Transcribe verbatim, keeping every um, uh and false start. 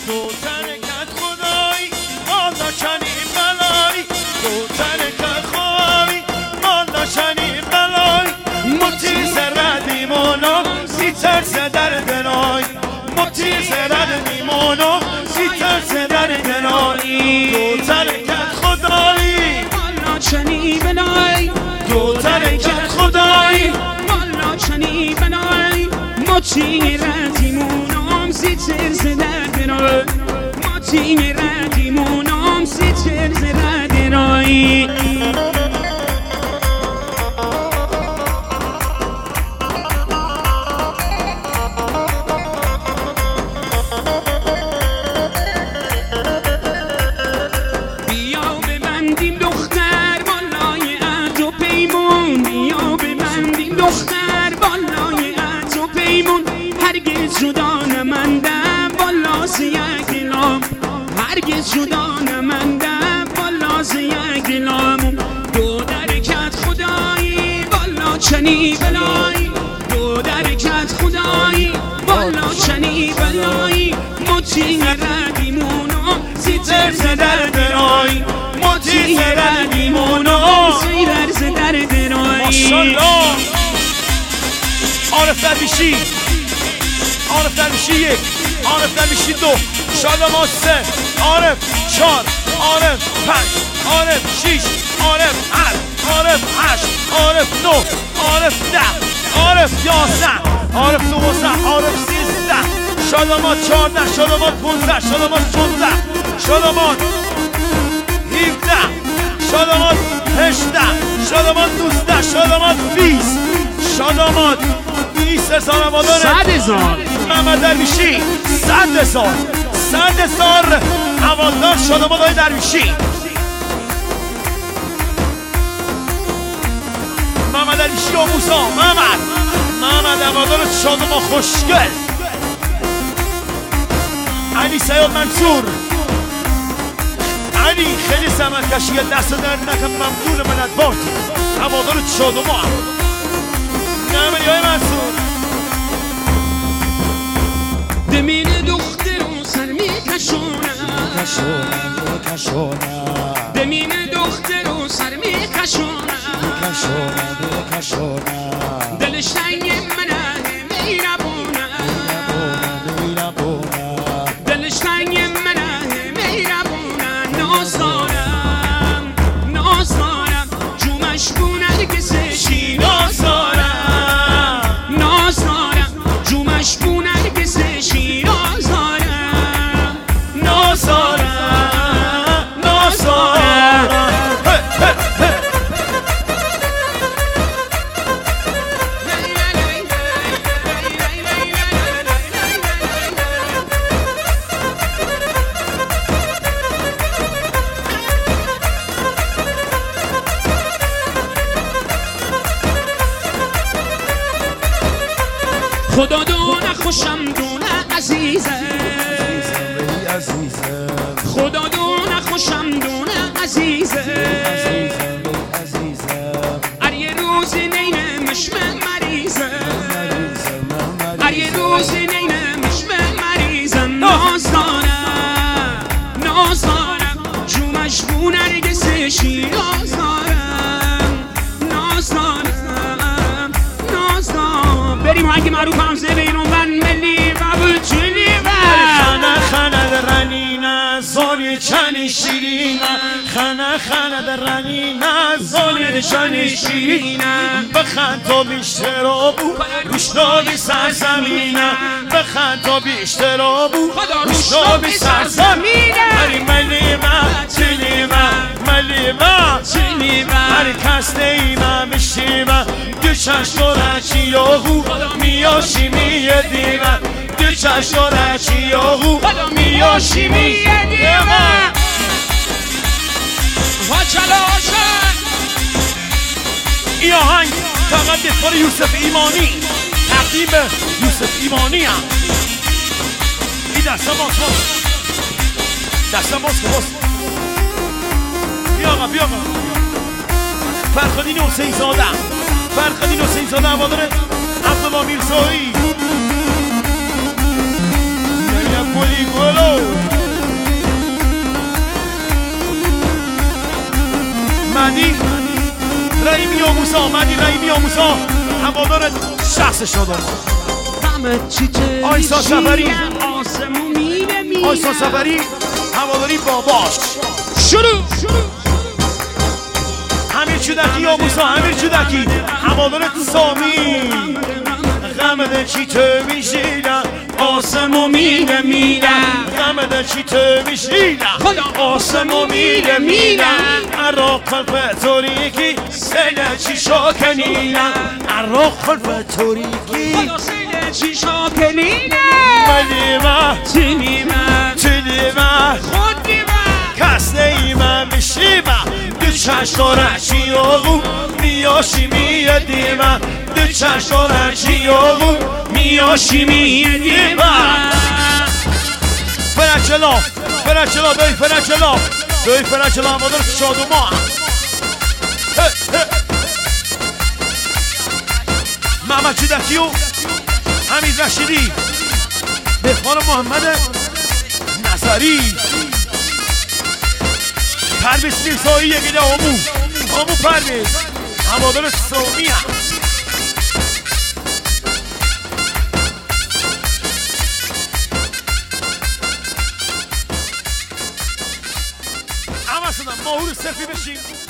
تو ترکت خدایی مالا چنی بلایی تو ترکت خدایی مالا چنی بلایی متی زردی مانو سی ترس در دنای متی زردی مانو سی ترس در دنای تو ترکت خدایی مالا چنی بلایی تو ترکت خدایی مالا چنی بلایی متی زردی مانو سی ترس در دنای متی زردی مانو سی ترس در دنای دختر بالای عطو پیمون هرگز جدا نمندم بالا ز یک دلم هرگز جدا نمندم بالا ز یک دلم دو درکت خدایی بالا چنی بلایی دو درکت خدایی بالا چنی بلایی متی ردیمونو زیتر زدر درای متی ردیمونو زیتر زدر درای ماشالله عارف درویشی عارف درویشی یک عارف درویشی دو شادمان سه عارف چار عارف پنج عارف شیش عارف هفت عارف هشت عارف نه عارف ده عارف یازده عارف دوازده عارف سیزده شادمان چهارده شادمان پونزده شادمان شانزده شادمان هفده شادمان هجده شادمان دوزده شادمان بیست شادمان بیست هزار آبادانه صد هزار محمد درویشی صد هزار صد هزار آبادان شادمان های درویشی محمد درویشی آموزا محمد محمد آبادان شادمان خوشگل علی سیاد منصور علی خیلی زحمت کشید دست در نکن ممنون من ادبارت آبادان شادمان نمه یای منصور دمین دختر و سر می کشونم دمین دختر و سر می کشونم دلش تنگ منه میربونم دلش تنگ منه میربونم ناز دارم ناز دارم جومش بونه نرگسشی ناز دارم ناز دارم جومش بونه نرگسشی ناز دارم ناز دارم ناز دارم خدا دونه خوشم دونه عزیزه خدا دونه خوشم دونه عزیزه هر یه روز نینه مشمه مریضه هر یه روز نینه مشمه مریضه ناز دارم ناز دارم جومش بو نرگسشی ناز دارم ناز دارم ناز دارم بریم آهنگ معروف همزه بیرون من ملی قبول چلی خانه خانه در رنینه زالی چنی شیرینه خانه خانه در رنینه زالی چنی شیرینه بخند تا بیشتر آبو روشتابی سرزمینه بخند تا بیشتر آبو روشتابی سرزمینه هری ملی من چلی من ملی من چلی من هری کس نیمه میشیمه دو چشم چی یاهو میاشی میه دیمه دو چشم چی یاهو میاشی میه دیمه و چلاشه این آهنگ فقط دفار یوسف ایمانی تقدیم به یوسف ایمانی هم این دستم باز باز دستم باز باز بیا آقا بیا آقا فرخدین حسین زاده فرخدین حسین زاده عباداره عبدالله میرزایی مریم گلی گلو آموزا مدی رحیمی آموزا هوادار شخص شدن آیسا سفری آیسا سفری هواداری باباش شروع همیر چودکی آموزا همیر چودکی هوادار سامی غمده چی تو میشیدم آسمو میره میرم غمده چی تو میشیدم آسمو میره میرم عراق خلف توریکی سله چی شاکنیرم عراق خلف توریکی سله چی شاکنیرم ملیمه تلیمه تلیمه خود دیمه کس نیمه میشیمه دو چشتاره چی آقو میاشی میدیمه دو چشتاره چی آقو میاشی میدیمه فرچلا فرچلا دوی فرچلا دوی فرچلا هوادار شادوما محمد چودکی و حمید رشیدی بخوان محمد نظری پرویز میرزایی یکی ده آمو آمو پرویز هوادار سومی هم همه سنم ماهور سلفی بشیم